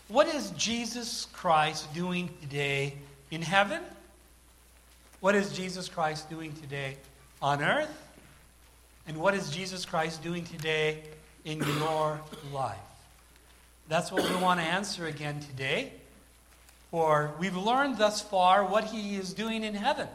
What is Jesus Christ doing today in heaven? What is Jesus Christ doing today on earth? And what is Jesus Christ doing today in your life? That's what we want to answer again today. For we've learned thus far what he is doing in heaven.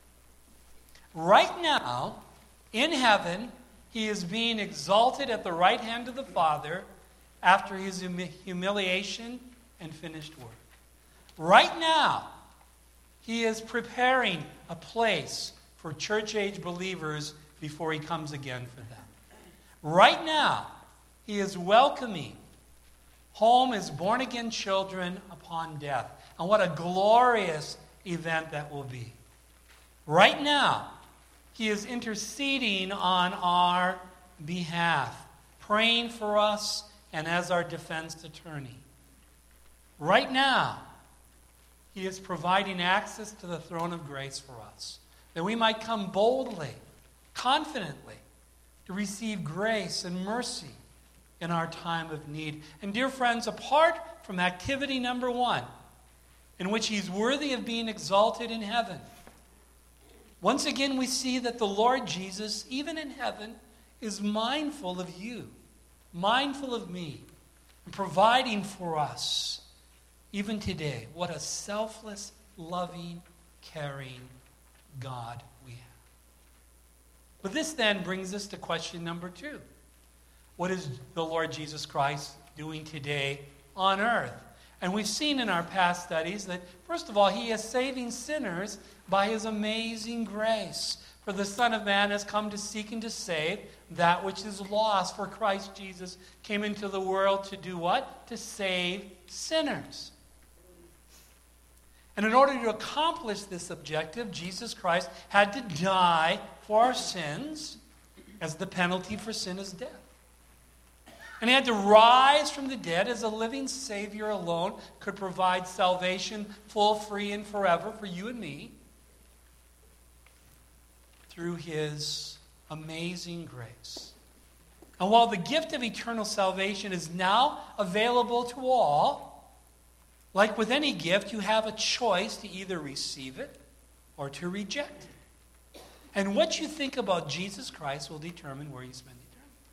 Right now, in heaven, he is being exalted at the right hand of the Father after his humiliation and finished work. Right now, he is preparing a place for church-age believers before he comes again for them. Right now, he is welcoming home his born-again children upon death. And what a glorious event that will be. Right now, he is interceding on our behalf, praying for us and as our defense attorney. Right now, he is providing access to the throne of grace for us, that we might come boldly, confidently, to receive grace and mercy in our time of need. And dear friends, apart from activity number 1, in which he's worthy of being exalted in heaven, once again we see that the Lord Jesus, even in heaven, is mindful of you, mindful of me, and providing for us even today. What a selfless, loving, caring God we have. But this then brings us to question number 2. What is the Lord Jesus Christ doing today on earth? And we've seen in our past studies that, first of all, he is saving sinners by his amazing grace. For the Son of Man has come to seek and to save that which is lost. For Christ Jesus came into the world to do what? To save sinners. And in order to accomplish this objective, Jesus Christ had to die for our sins, as the penalty for sin is death. And he had to rise from the dead as a living Savior alone could provide salvation full, free, and forever for you and me through his amazing grace. And while the gift of eternal salvation is now available to all, like with any gift, you have a choice to either receive it or to reject it. And what you think about Jesus Christ will determine where you spend eternity.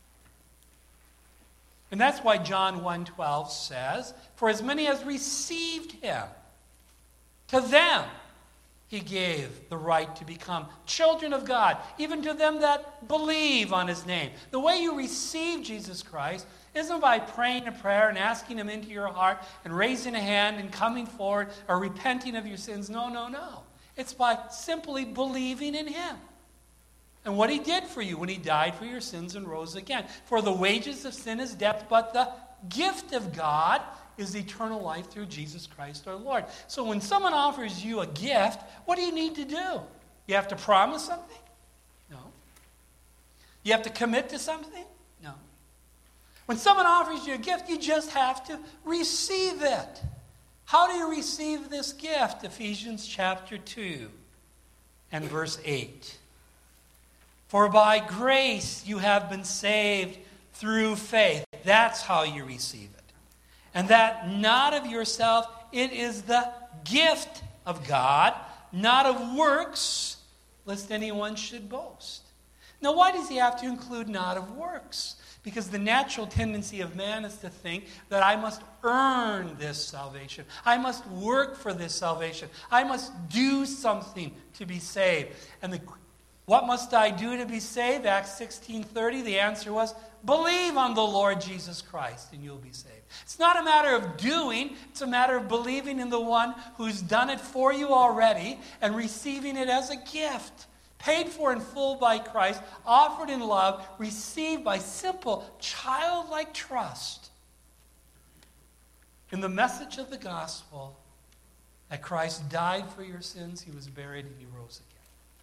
And that's why John 1:12 says, "For as many as received him, to them he gave the right to become children of God, even to them that believe on his name." The way you receive Jesus Christ isn't by praying a prayer and asking him into your heart and raising a hand and coming forward or repenting of your sins. No. It's by simply believing in him and what he did for you when he died for your sins and rose again. For the wages of sin is death, but the gift of God is eternal life through Jesus Christ our Lord. So when someone offers you a gift, what do you need to do? You have to promise something? No. You have to commit to something? No. When someone offers you a gift, you just have to receive it. How do you receive this gift? Ephesians chapter 2 and verse 8. "For by grace you have been saved through faith." That's how you receive it. "And that not of yourself, it is the gift of God, not of works, lest anyone should boast." Now, why does he have to include not of works? Because the natural tendency of man is to think that I must earn this salvation. I must work for this salvation. I must do something to be saved. And what must I do to be saved? Acts 16:30, the answer was, believe on the Lord Jesus Christ and you'll be saved. It's not a matter of doing, it's a matter of believing in the one who's done it for you already and receiving it as a gift. Paid for in full by Christ, offered in love, received by simple, childlike trust in the message of the gospel that Christ died for your sins, he was buried, and he rose again.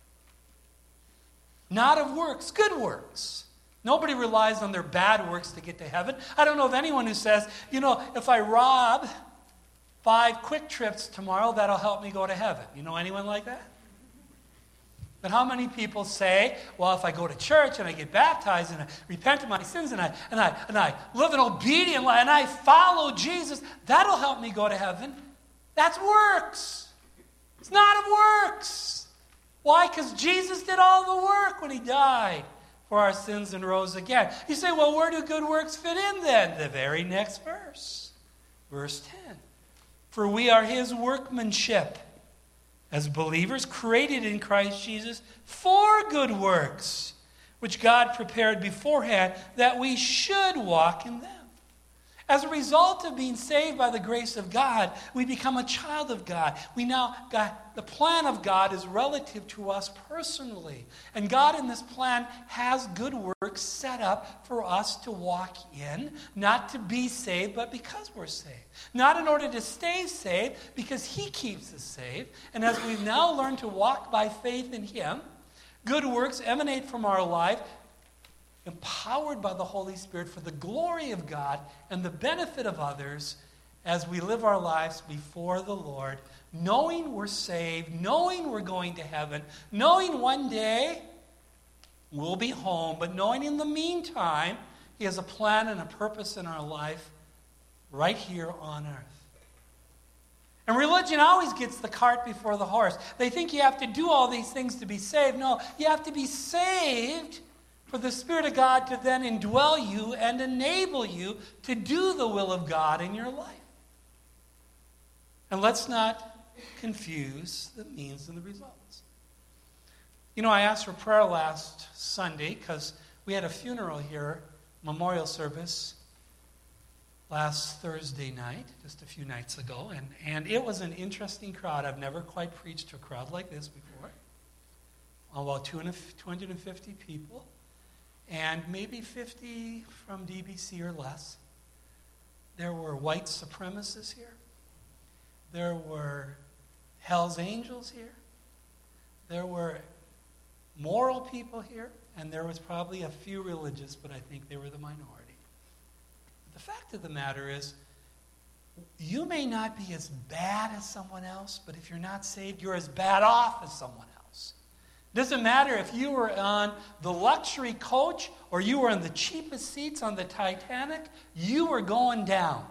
Not of works, good works. Nobody relies on their bad works to get to heaven. I don't know of anyone who says, if I rob 5 Quick Trips tomorrow, that'll help me go to heaven. You know anyone like that? But how many people say, well, if I go to church and I get baptized and I repent of my sins and I live an obedient life and I follow Jesus, that'll help me go to heaven? That's works. It's not of works. Why? Because Jesus did all the work when he died for our sins and rose again. You say, well, where do good works fit in then? The very next verse. Verse 10. For we are his workmanship, as believers created in Christ Jesus for good works, which God prepared beforehand that we should walk in them. As a result of being saved by the grace of God, we become a child of God. The plan of God is relative to us personally. And God in this plan has good works set up for us to walk in, not to be saved, but because we're saved. Not in order to stay saved, because he keeps us saved. And as we've now learned to walk by faith in him, good works emanate from our life, empowered by the Holy Spirit for the glory of God and the benefit of others as we live our lives before the Lord, knowing we're saved, knowing we're going to heaven, knowing one day we'll be home, but knowing in the meantime he has a plan and a purpose in our life right here on earth. And religion always gets the cart before the horse. They think you have to do all these things to be saved. No, you have to be saved for the Spirit of God to then indwell you and enable you to do the will of God in your life. And let's not confuse the means and the results. You know, I asked for prayer last Sunday because we had a funeral here, memorial service, last Thursday night, just a few nights ago. And it was an interesting crowd. I've never quite preached to a crowd like this before. About 250 people. And maybe 50 from DBC or less. There were white supremacists here. There were Hell's Angels here. There were moral people here. And there was probably a few religious, but I think they were the minority. The fact of the matter is, you may not be as bad as someone else, but if you're not saved, you're as bad off as someone else. Doesn't matter if you were on the luxury coach or you were in the cheapest seats on the Titanic, you were going down.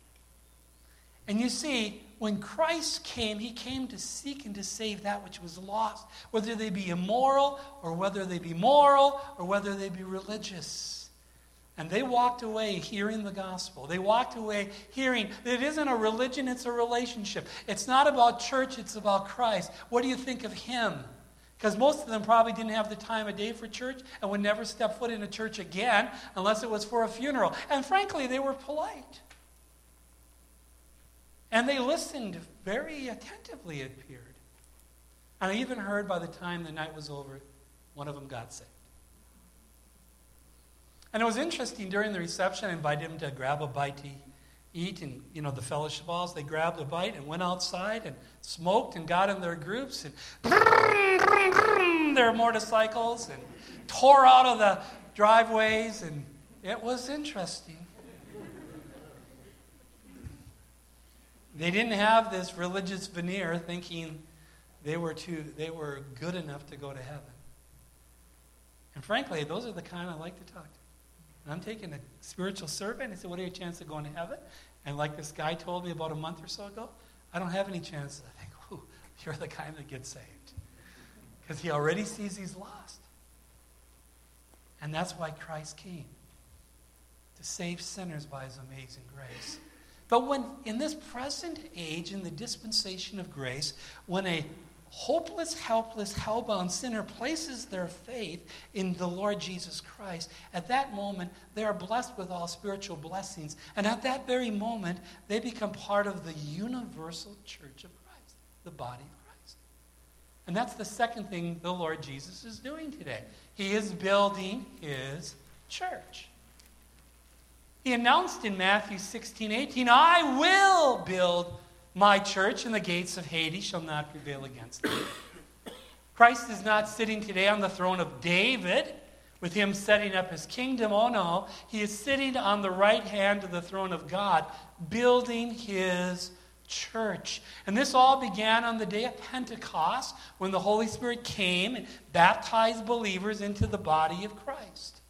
And you see, when Christ came, he came to seek and to save that which was lost, whether they be immoral or whether they be moral or whether they be religious. And they walked away hearing the gospel. They walked away hearing that it isn't a religion, it's a relationship. It's not about church, it's about Christ. What do you think of him? Because most of them probably didn't have the time of day for church and would never step foot in a church again unless it was for a funeral. And frankly, they were polite. And they listened very attentively, it appeared. And I even heard by the time the night was over, one of them got saved. And it was interesting, during the reception, I invited him to grab a bite to eat, and the fellowship halls, they grabbed a bite and went outside and smoked and got in their groups and their motorcycles and tore out of the driveways, and it was interesting. They didn't have this religious veneer thinking they were good enough to go to heaven. And frankly, those are the kind I like to talk to. And I'm taking a spiritual survey, and I said, what are your chances of going to heaven? And like this guy told me about a month or so ago, I don't have any chances. I think, ooh, you're the kind that gets saved. Because he already sees he's lost. And that's why Christ came. To save sinners by his amazing grace. But when, in this present age, in the dispensation of grace, when a hopeless, helpless, hell-bound sinner places their faith in the Lord Jesus Christ, at that moment, they are blessed with all spiritual blessings. And at that very moment, they become part of the universal church of Christ, the body of Christ. And that's the second thing the Lord Jesus is doing today. He is building his church. He announced in Matthew 16:18, I will build my church, and the gates of Hades shall not prevail against it. Christ is not sitting today on the throne of David, with him setting up his kingdom. Oh no, he is sitting on the right hand of the throne of God, building his church. And this all began on the day of Pentecost, when the Holy Spirit came and baptized believers into the body of Christ.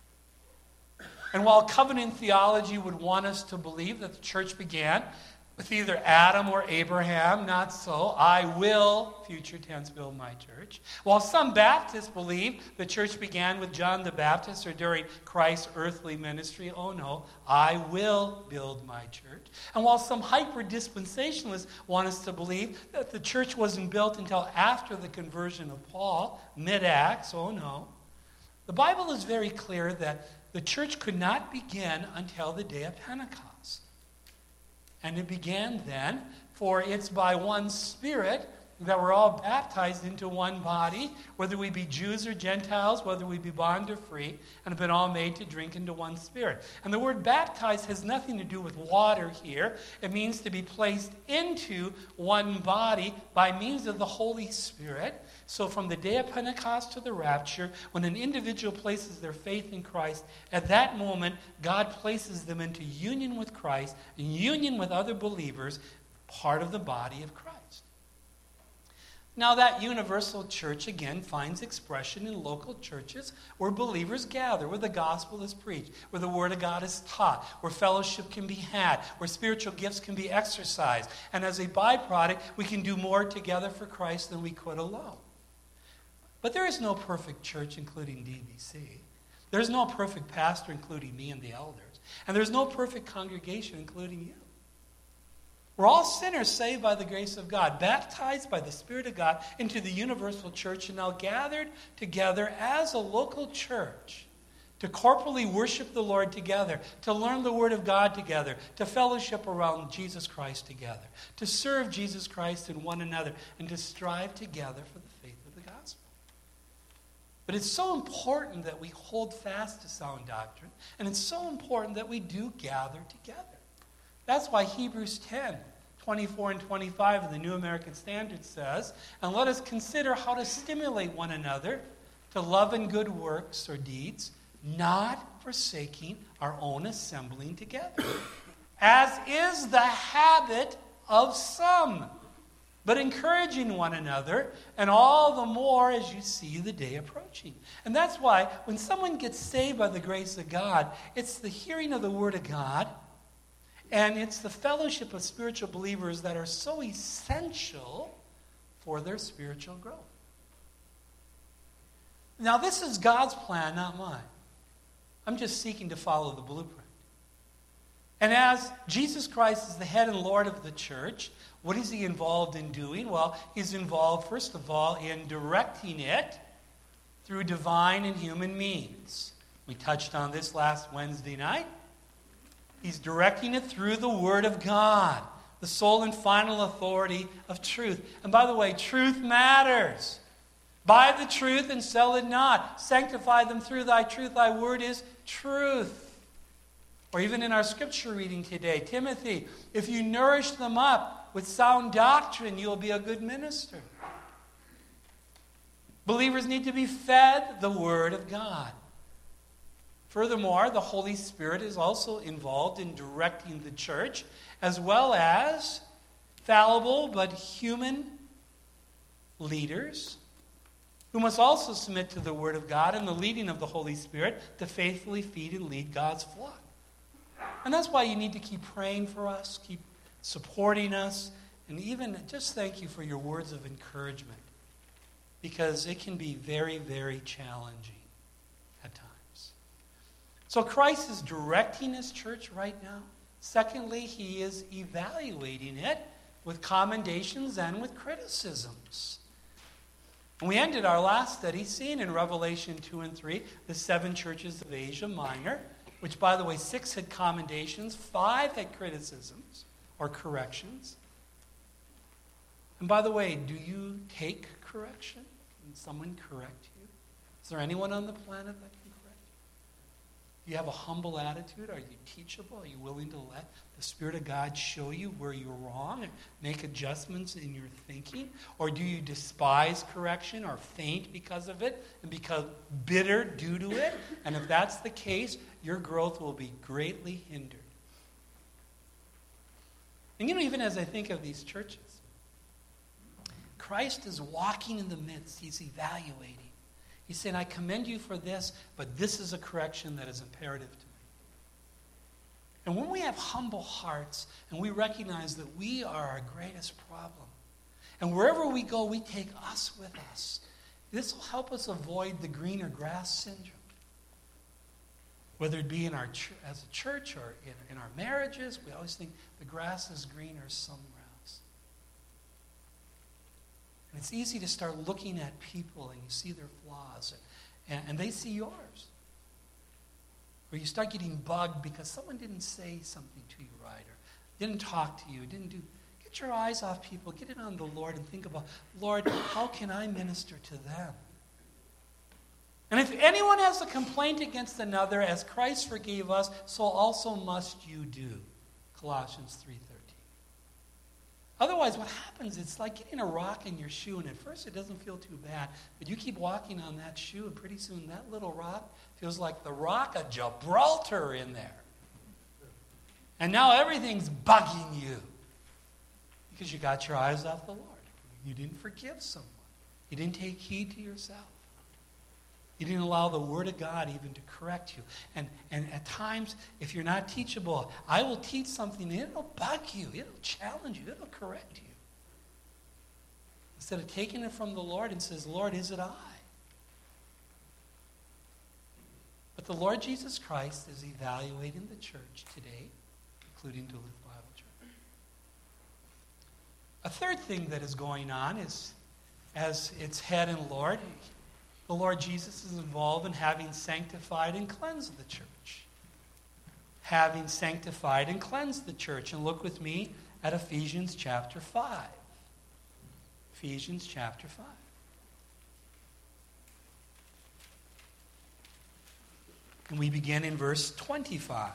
And while covenant theology would want us to believe that the church began with either Adam or Abraham, not so. I will, future tense, build my church. While some Baptists believe the church began with John the Baptist or during Christ's earthly ministry, oh no, I will build my church. And while some hyper-dispensationalists want us to believe that the church wasn't built until after the conversion of Paul, mid-Acts, oh no. The Bible is very clear that the church could not begin until the day of Pentecost. And it began then, for it's by one Spirit that we're all baptized into one body, whether we be Jews or Gentiles, whether we be bond or free, and have been all made to drink into one Spirit. And the word baptized has nothing to do with water here. It means to be placed into one body by means of the Holy Spirit. So from the day of Pentecost to the rapture, when an individual places their faith in Christ, at that moment, God places them into union with Christ, in union with other believers, part of the body of Christ. Now that universal church, again, finds expression in local churches where believers gather, where the gospel is preached, where the word of God is taught, where fellowship can be had, where spiritual gifts can be exercised. And as a byproduct, we can do more together for Christ than we could alone. But there is no perfect church, including DBC. There's no perfect pastor, including me and the elders. And there's no perfect congregation, including you. We're all sinners saved by the grace of God, baptized by the Spirit of God into the universal church, and now gathered together as a local church to corporally worship the Lord together, to learn the Word of God together, to fellowship around Jesus Christ together, to serve Jesus Christ and one another, and to strive together for the faith of the gospel. But it's so important that we hold fast to sound doctrine, and it's so important that we do gather together. That's why Hebrews 10, 24 and 25 in the New American Standard says, and let us consider how to stimulate one another to love and good works or deeds, not forsaking our own assembling together, as is the habit of some, but encouraging one another, and all the more as you see the day approaching. And that's why when someone gets saved by the grace of God, it's the hearing of the Word of God, and it's the fellowship of spiritual believers that are so essential for their spiritual growth. Now, this is God's plan, not mine. I'm just seeking to follow the blueprint. And as Jesus Christ is the head and Lord of the church, what is he involved in doing? Well, he's involved, first of all, in directing it through divine and human means. We touched on this last Wednesday night. He's directing it through the Word of God, the sole and final authority of truth. And by the way, truth matters. Buy the truth and sell it not. Sanctify them through thy truth. Thy word is truth. Or even in our scripture reading today, Timothy, if you nourish them up with sound doctrine, you'll be a good minister. Believers need to be fed the Word of God. Furthermore, the Holy Spirit is also involved in directing the church, as well as fallible but human leaders who must also submit to the Word of God and the leading of the Holy Spirit to faithfully feed and lead God's flock. And that's why you need to keep praying for us, keep supporting us, and even just thank you for your words of encouragement, because it can be very, very challenging at times. So Christ is directing his church right now. Secondly, he is evaluating it with commendations and with criticisms. And we ended our last study seeing in Revelation 2 and 3 the 7 churches of Asia Minor, which, by the way, 6 had commendations, 5 had criticisms or corrections. And by the way, do you take correction? Can someone correct you? Is there anyone on the planet that can correct you? Do you have a humble attitude? Are you teachable? Are you willing to let the Spirit of God show you where you're wrong and make adjustments in your thinking? Or do you despise correction or faint because of it and become bitter due to it? And if that's the case, your growth will be greatly hindered. And even as I think of these churches, Christ is walking in the midst. He's evaluating. He's saying, I commend you for this, but this is a correction that is imperative to me. And when we have humble hearts and we recognize that we are our greatest problem, and wherever we go, we take us with us, this will help us avoid the greener grass syndrome. Whether it be in as a church or in our marriages, we always think the grass is greener somewhere else. And it's easy to start looking at people and you see their flaws and they see yours. Or you start getting bugged because someone didn't say something to you right or didn't talk to you, Get your eyes off people, get it on the Lord and think about, Lord, how can I minister to them? And if anyone has a complaint against another, as Christ forgave us, so also must you do. Colossians 3:13. Otherwise, what happens, it's like getting a rock in your shoe, and at first it doesn't feel too bad, but you keep walking on that shoe, and pretty soon that little rock feels like the rock of Gibraltar in there. And now everything's bugging you because you got your eyes off the Lord. You didn't forgive someone. You didn't take heed to yourself. You didn't allow the Word of God even to correct you. And at times, if you're not teachable, I will teach something and it'll bug you. It'll challenge you. It'll correct you. Instead of taking it from the Lord and says, Lord, is it I? But the Lord Jesus Christ is evaluating the church today, including Duluth Bible Church. A third thing that is going on is, as its head and Lord, the Lord Jesus is involved in having sanctified and cleansed the church. Having sanctified and cleansed the church. And look with me at Ephesians chapter 5. Ephesians chapter 5. And we begin in verse 25.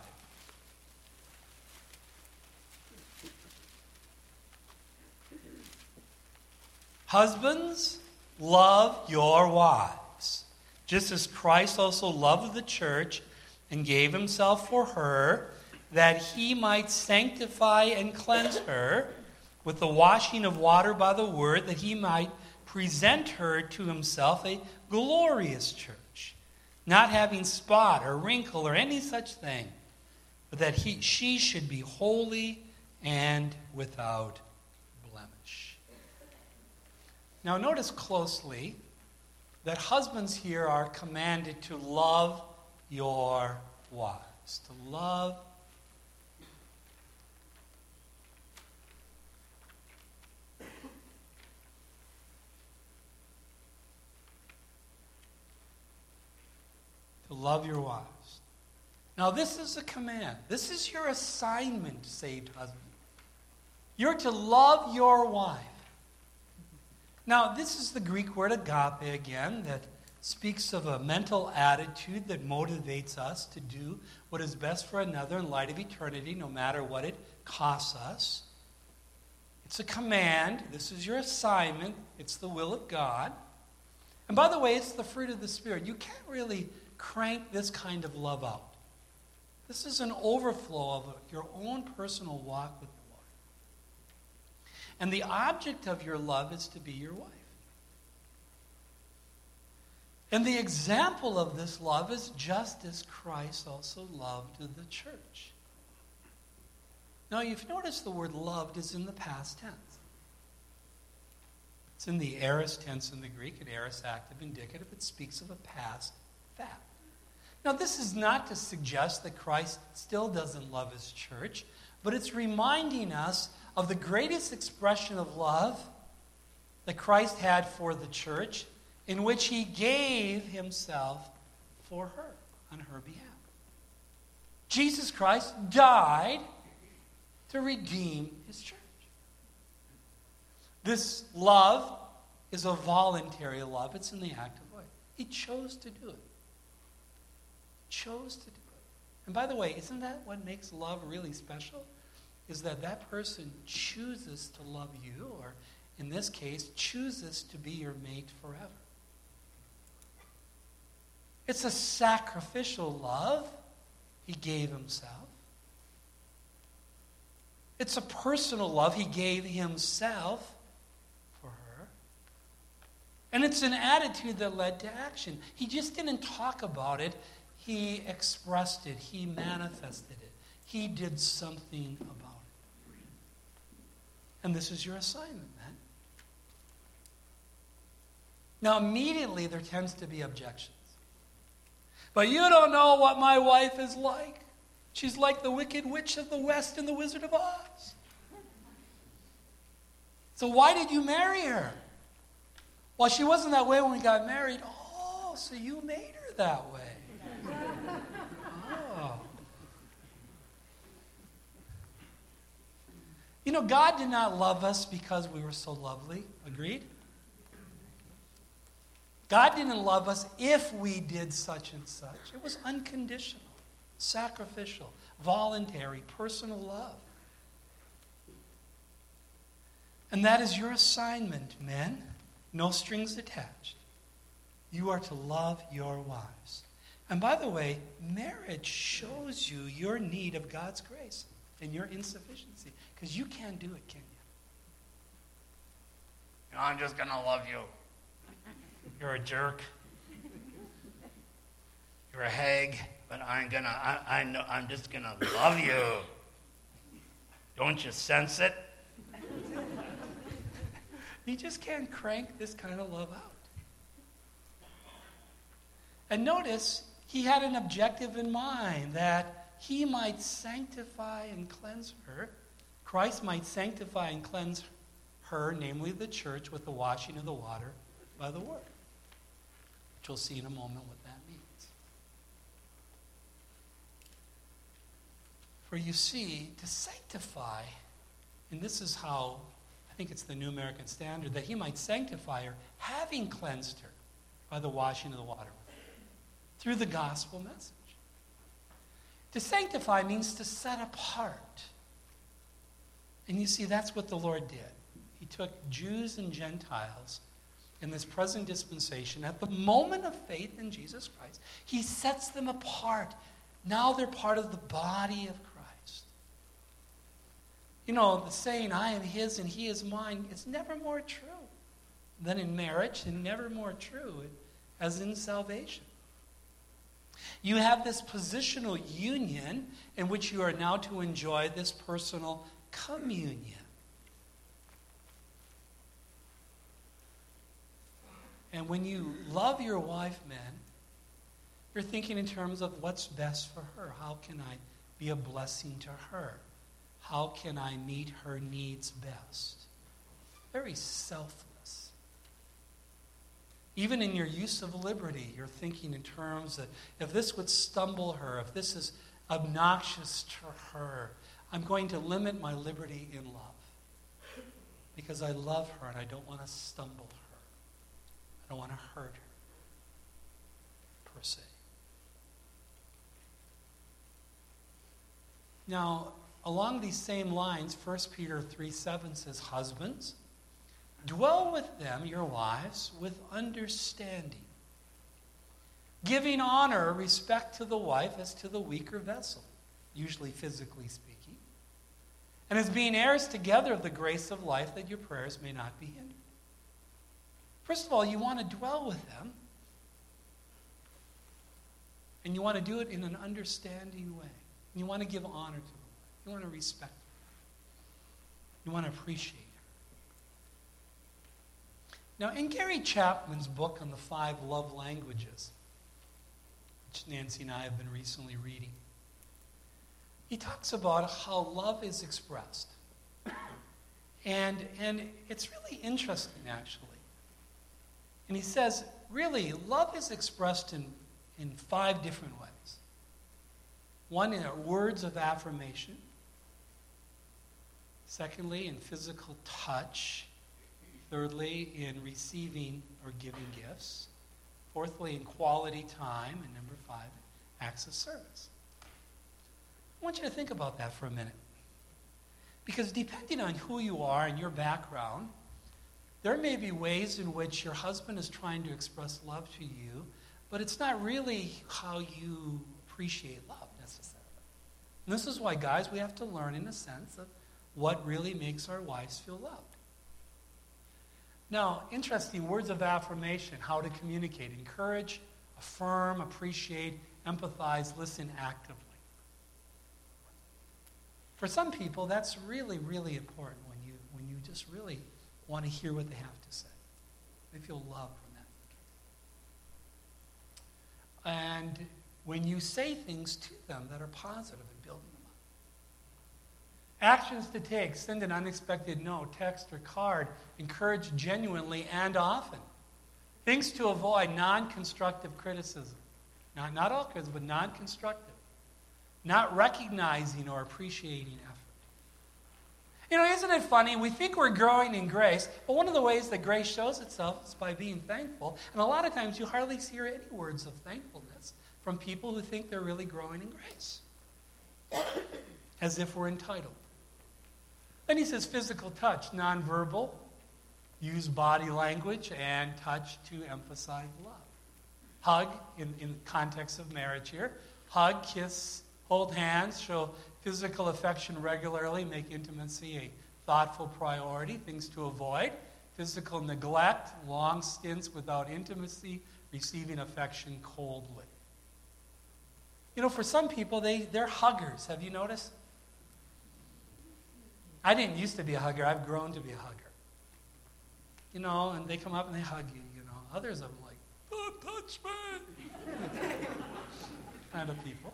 Husbands, love your wives, just as Christ also loved the church and gave himself for her, that he might sanctify and cleanse her with the washing of water by the word, that he might present her to himself a glorious church, not having spot or wrinkle or any such thing, but that she should be holy and without blemish. Now notice closely that husbands here are commanded to love your wives. To love your wives. Now this is a command. This is your assignment, saved husband. You're to love your wife. Now, this is the Greek word agape again that speaks of a mental attitude that motivates us to do what is best for another in light of eternity, no matter what it costs us. It's a command. This is your assignment. It's the will of God. And by the way, it's the fruit of the Spirit. You can't really crank this kind of love out. This is an overflow of your own personal walk with the Lord. And the object of your love is to be your wife. And the example of this love is just as Christ also loved the church. Now, you've noticed the word loved is in the past tense. It's in the aorist tense in the Greek, an aorist active indicative. It speaks of a past fact. Now, this is not to suggest that Christ still doesn't love his church, but it's reminding us of the greatest expression of love that Christ had for the church, in which he gave himself for her, on her behalf. Jesus Christ died to redeem his church. This love is a voluntary love. It's in the active way. He chose to do it. Chose to do it. And by the way, isn't that what makes love really special? Is that person chooses to love you, or in this case, chooses to be your mate forever. It's a sacrificial love. He gave himself. It's a personal love. He gave himself for her. And it's an attitude that led to action. He just didn't talk about it. He expressed it. He manifested it. He did something about it. And this is your assignment, man. Now, immediately there tends to be objections. But you don't know what my wife is like. She's like the Wicked Witch of the West and the Wizard of Oz. So why did you marry her? Well, she wasn't that way when we got married. Oh, so you made her that way. Oh. You know, God did not love us because we were so lovely. Agreed? God didn't love us if we did such and such. It was unconditional, sacrificial, voluntary, personal love. And that is your assignment, men. No strings attached. You are to love your wives. And by the way, marriage shows you your need of God's grace and your insufficiency. Because you can't do it, can you? I'm just going to love you. You're a jerk. You're a hag, but I'm just gonna love you. Don't you sense it? You just can't crank this kind of love out. And notice, he had an objective in mind, that he might sanctify and cleanse her. Christ might sanctify and cleanse her, namely the church, with the washing of the water by the word. Which we'll see in a moment what that means. For you see, to sanctify, and this is how, I think it's the New American Standard, that he might sanctify her, having cleansed her by the washing of the water, through the gospel message. To sanctify means to set apart. And you see, that's what the Lord did. He took Jews and Gentiles in this present dispensation, at the moment of faith in Jesus Christ, he sets them apart. Now they're part of the body of Christ. You know, the saying, I am his and he is mine, is never more true than in marriage, and never more true as in salvation. You have this positional union in which you are now to enjoy this personal communion. And when you love your wife, men, you're thinking in terms of what's best for her. How can I be a blessing to her? How can I meet her needs best? Very selfless. Even in your use of liberty, you're thinking in terms that if this would stumble her, if this is obnoxious to her, I'm going to limit my liberty in love. Because I love her and I don't want to stumble her. I don't want to hurt her, per se. Now, along these same lines, 1 Peter 3:7 says, husbands, dwell with them, your wives, with understanding, giving honor, respect to the wife as to the weaker vessel, usually physically speaking, and as being heirs together of the grace of life, that your prayers may not be hindered. First of all, you want to dwell with them. And you want to do it in an understanding way. And you want to give honor to them. You want to respect them. You want to appreciate her. Now, in Gary Chapman's book on the 5 love languages, which Nancy and I have been recently reading, he talks about how love is expressed. And it's really interesting, actually. And he says, really, love is expressed in 5 different ways. One, in words of affirmation. Secondly, in physical touch. Thirdly, in receiving or giving gifts. Fourthly, in quality time. And number 5, acts of service. I want you to think about that for a minute. Because depending on who you are and your background, there may be ways in which your husband is trying to express love to you, but it's not really how you appreciate love necessarily. And this is why, guys, we have to learn, in a sense, of what really makes our wives feel loved. Now, interesting words of affirmation, how to communicate. Encourage, affirm, appreciate, empathize, listen actively. For some people, that's really, really important when you just really want to hear what they have to say. They feel loved from that. And when you say things to them that are positive and building them up. Actions to take: send an unexpected note, text, or card. Encourage genuinely and often. Things to avoid: non-constructive criticism. Not all criticism, but non-constructive. Not recognizing or appreciating effort. You know, isn't it funny? We think we're growing in grace, but one of the ways that grace shows itself is by being thankful. And a lot of times you hardly hear any words of thankfulness from people who think they're really growing in grace. As if we're entitled. Then he says physical touch, nonverbal. Use body language and touch to emphasize love. Hug, in the context of marriage here. Hug, kiss, hold hands, show physical affection regularly, make intimacy a thoughtful priority. Things to avoid: physical neglect, long stints without intimacy, receiving affection coldly. You know, for some people, they're huggers. Have you noticed? I didn't used to be a hugger. I've grown to be a hugger. You know, and they come up and they hug you, you know. Others I'm like, don't touch me. Kind of people.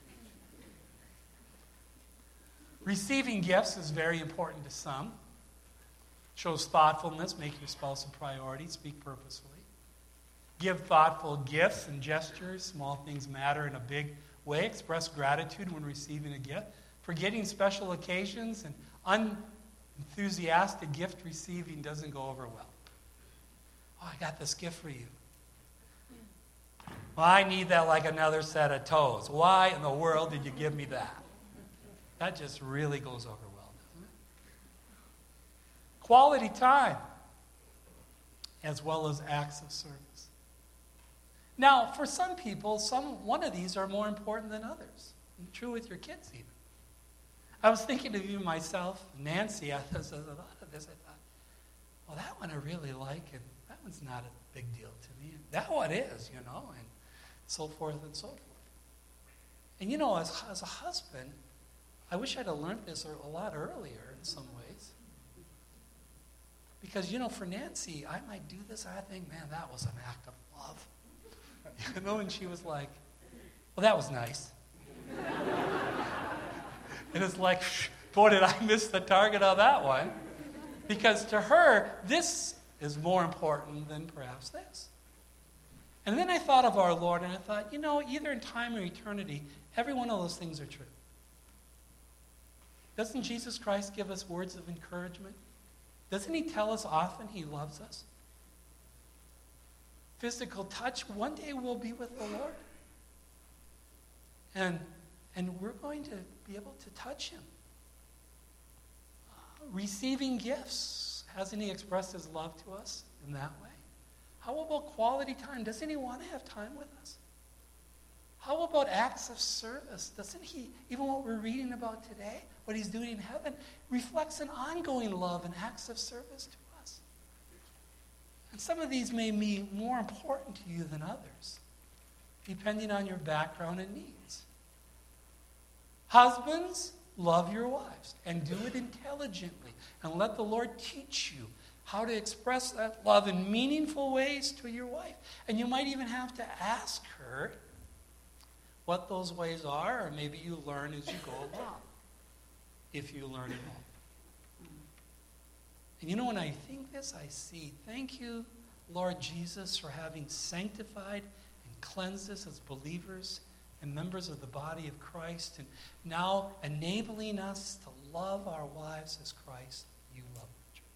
Receiving gifts is very important to some. Shows thoughtfulness, make your spouse a priority, speak purposefully. Give thoughtful gifts and gestures. Small things matter in a big way. Express gratitude when receiving a gift. Forgetting special occasions and unenthusiastic gift receiving doesn't go over well. Oh, I got this gift for you. Well, I need that like another set of toes. Why in the world did you give me that? That just really goes over well, doesn't it? Quality time, as well as acts of service. Now, for some people, one of these are more important than others. And true with your kids, even. I was thinking of even myself, Nancy. As a lot of this, I thought, well, that one I really like, and that one's not a big deal to me. And that one is, you know, and so forth and so forth. And you know, as a husband, I wish I'd have learned this a lot earlier in some ways. Because, you know, for Nancy, I might do this, and I think, man, that was an act of love. You know, and she was like, well, that was nice. And it's like, boy, did I miss the target on that one. Because to her, this is more important than perhaps this. And then I thought of our Lord, and I thought, you know, either in time or eternity, every one of those things are true. Doesn't Jesus Christ give us words of encouragement? Doesn't he tell us often he loves us? Physical touch, one day we'll be with the Lord. And we're going to be able to touch him. Receiving gifts, hasn't he expressed his love to us in that way? How about quality time? Doesn't he want to have time with us? How about acts of service? Doesn't he, even what we're reading about today, what he's doing in heaven, reflects an ongoing love and acts of service to us? And some of these may be more important to you than others, depending on your background and needs. Husbands, love your wives and do it intelligently, and let the Lord teach you how to express that love in meaningful ways to your wife. And you might even have to ask her what those ways are, or maybe you learn as you go along, if you learn at all. And you know, when I think this, I see, thank you, Lord Jesus, for having sanctified and cleansed us as believers and members of the body of Christ, and now enabling us to love our wives as Christ, you love the church.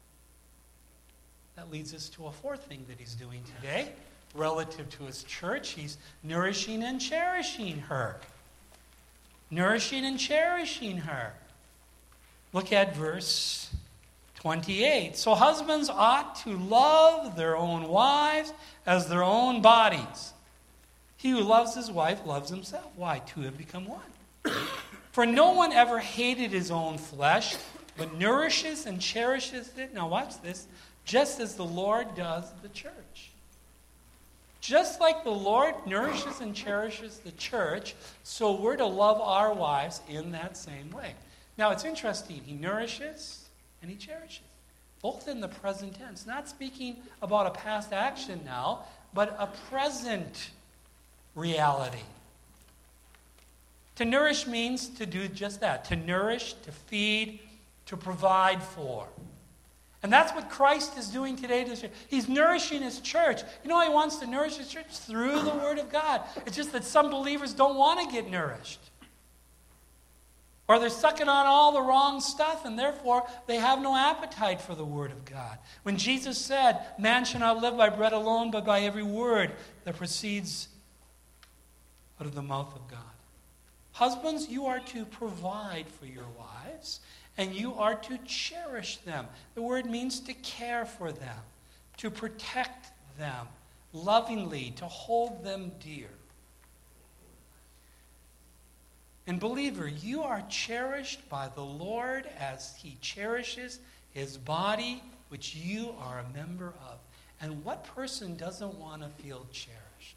That leads us to a fourth thing that he's doing today. Relative to his church, he's nourishing and cherishing her. Nourishing and cherishing her. Look at verse 28. So husbands ought to love their own wives as their own bodies. He who loves his wife loves himself. Why? Two have become one. For no one ever hated his own flesh, but nourishes and cherishes it. Now watch this. Just as the Lord does the church. Just like the Lord nourishes and cherishes the church, so we're to love our wives in that same way. Now it's interesting. He nourishes and he cherishes. Both in the present tense. Not speaking about a past action now, but a present reality. To nourish means to do just that. To nourish, to feed, to provide for. And that's what Christ is doing today to the church. He's nourishing his church. You know how he wants to nourish his church? Through the Word of God. It's just that some believers don't want to get nourished. Or they're sucking on all the wrong stuff, and therefore they have no appetite for the Word of God. When Jesus said, man shall not live by bread alone, but by every word that proceeds out of the mouth of God. Husbands, you are to provide for your wives, and you are to cherish them. The word means to care for them, to protect them lovingly, to hold them dear. And believer, you are cherished by the Lord as he cherishes his body, which you are a member of. And what person doesn't want to feel cherished?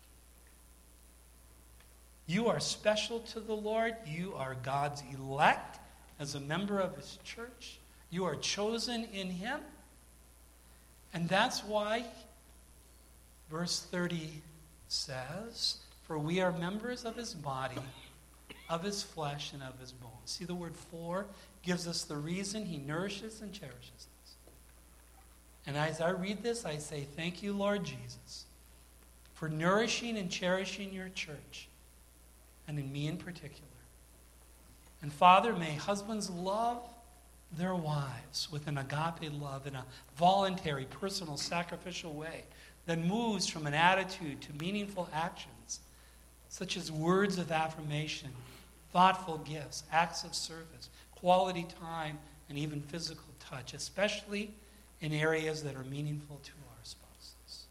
You are special to the Lord. You are God's elect as a member of his church. You are chosen in him. And that's why verse 30 says, for we are members of his body, of his flesh, and of his bones. See, the word for gives us the reason he nourishes and cherishes us. And as I read this, I say, thank you, Lord Jesus, for nourishing and cherishing your church, and in me in particular. And Father, may husbands love their wives with an agape love in a voluntary, personal, sacrificial way that moves from an attitude to meaningful actions, such as words of affirmation, thoughtful gifts, acts of service, quality time, and even physical touch, especially in areas that are meaningful to our spouses.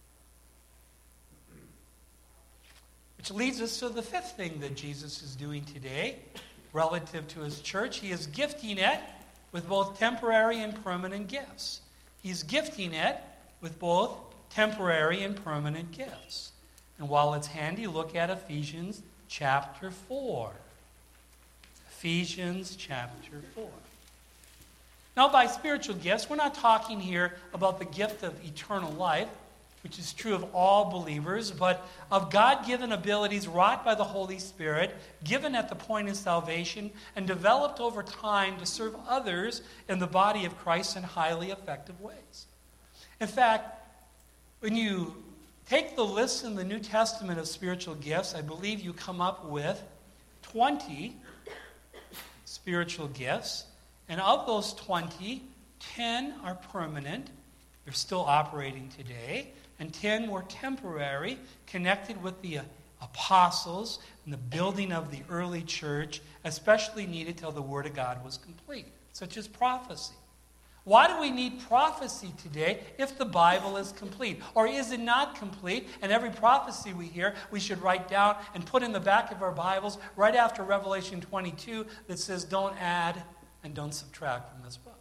Which leads us to the fifth thing that Jesus is doing today relative to his church. He is gifting it with both temporary and permanent gifts. He's gifting it with both temporary and permanent gifts. And while it's handy, look at Ephesians chapter 4. Ephesians chapter 4. Now, by spiritual gifts, we're not talking here about the gift of eternal life, which is true of all believers, but of God-given abilities wrought by the Holy Spirit, given at the point of salvation, and developed over time to serve others in the body of Christ in highly effective ways. In fact, when you take the list in the New Testament of spiritual gifts, I believe you come up with 20 spiritual gifts. And of those 20, 10 are permanent. They're still operating today. And 10 were temporary, connected with the apostles and the building of the early church, especially needed till the Word of God was complete, such as prophecy. Why do we need prophecy today if the Bible is complete? Or is it not complete? And every prophecy we hear, we should write down and put in the back of our Bibles right after Revelation 22 that says, don't add and don't subtract from this book.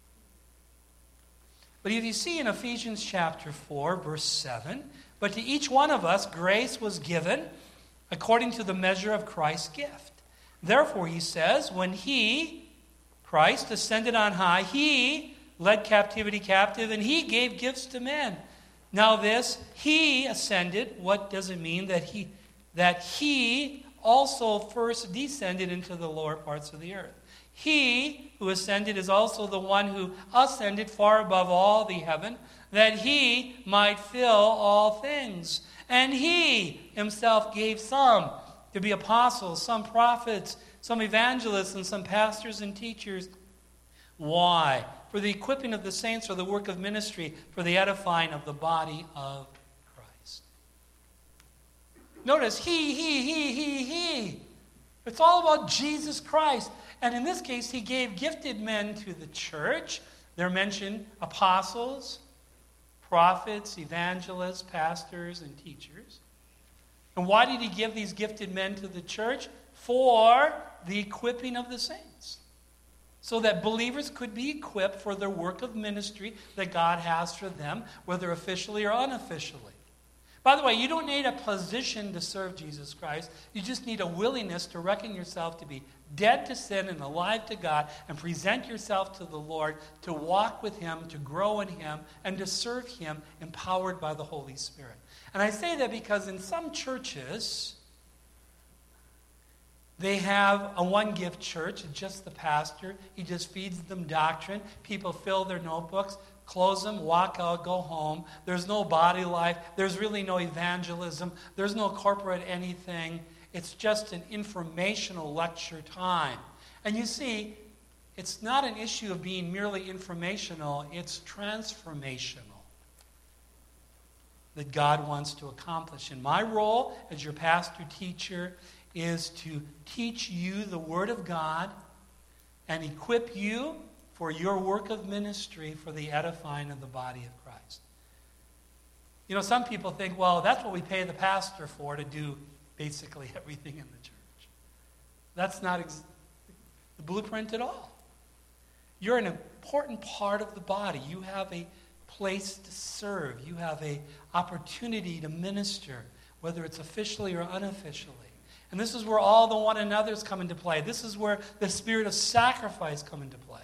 But if you see in Ephesians chapter 4, verse 7, but to each one of us grace was given according to the measure of Christ's gift. Therefore, he says, when he, Christ, ascended on high, he led captivity captive, and he gave gifts to men. Now this, he ascended, what does it mean? That he also first descended into the lower parts of the earth. He who ascended is also the one who ascended far above all the heaven, that he might fill all things. And he himself gave some to be apostles, some prophets, some evangelists, and some pastors and teachers. Why? For the equipping of the saints, for the work of ministry, for the edifying of the body of Christ. Notice, he. It's all about Jesus Christ. And in this case, he gave gifted men to the church. They're mentioned apostles, prophets, evangelists, pastors, and teachers. And why did he give these gifted men to the church? For the equipping of the saints, so that believers could be equipped for their work of ministry that God has for them, whether officially or unofficially. By the way, you don't need a position to serve Jesus Christ. You just need a willingness to reckon yourself to be dead to sin and alive to God, and present yourself to the Lord to walk with Him, to grow in Him, and to serve Him empowered by the Holy Spirit. And I say that because in some churches, they have a one-gift church, just the pastor. He just feeds them doctrine. People fill their notebooks, close them, walk out, go home. There's no body life. There's really no evangelism. There's no corporate anything. It's just an informational lecture time. And you see, it's not an issue of being merely informational. It's transformational that God wants to accomplish. And my role as your pastor teacher is to teach you the Word of God and equip you for your work of ministry for the edifying of the body of Christ. You know, some people think, well, that's what we pay the pastor for, to do basically everything in the church. That's not the blueprint at all. You're an important part of the body. You have a place to serve. You have an opportunity to minister, whether it's officially or unofficially. And this is where all the one another's come into play. This is where the spirit of sacrifice come into play.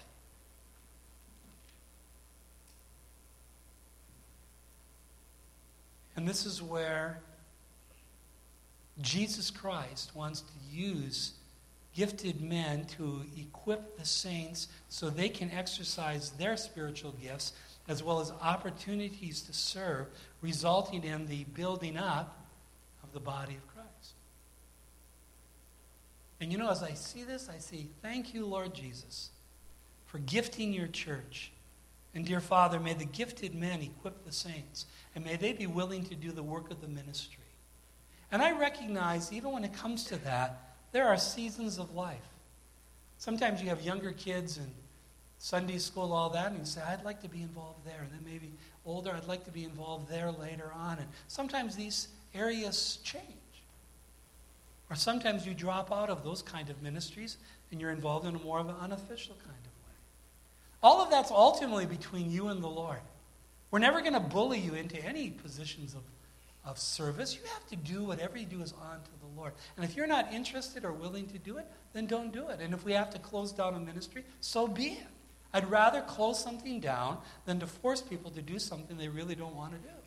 And this is where Jesus Christ wants to use gifted men to equip the saints so they can exercise their spiritual gifts as well as opportunities to serve, resulting in the building up of the body of Christ. And you know, as I see this, I say, thank you, Lord Jesus, for gifting your church. And dear Father, may the gifted men equip the saints, and may they be willing to do the work of the ministry. And I recognize, even when it comes to that, there are seasons of life. Sometimes you have younger kids in Sunday school, all that, and you say, I'd like to be involved there. And then maybe older, I'd like to be involved there later on. And sometimes these areas change. Or sometimes you drop out of those kind of ministries and you're involved in a more of an unofficial kind of way. All of that's ultimately between you and the Lord. We're never going to bully you into any positions of service. You have to do whatever you do is on to the Lord. And if you're not interested or willing to do it, then don't do it. And if we have to close down a ministry, so be it. I'd rather close something down than to force people to do something they really don't want to do.